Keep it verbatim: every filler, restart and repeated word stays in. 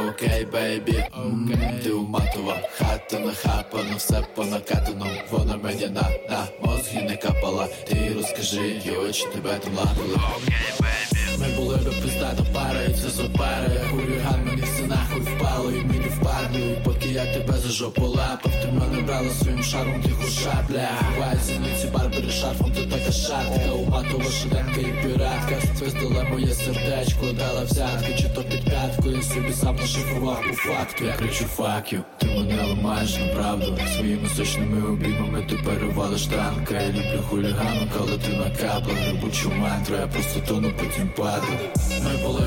Окей, бейбі, м, ти уматова, хата нахапана, все по накатану. Вона мені на, на мозги не капала. Ти розкажи, їй очі тебе там ладили. Окей, бейбі. Ми були би пиздата пара, і це зопери. Хуліган мені все нахуй впало, і мені впаду. І поки я тебе за жопу лапав, ти мене брала своїм шармом, ти хуша, бля. Буває зіниці барбери шарфом, ти така шатка. Уматова шаленка і піратка. Свиздила моє сердечко, дала взятки, чи то під п'ятку. Я собі сам нашифрував по факту. Я кричу fuck you, ти мене ламаєш на правду. Своїми сочними обіймами ти перевалиш танка. Я люблю хулігану, коли ти на каплах. Робочу мантру, я просто тону, потім падаю. Ми були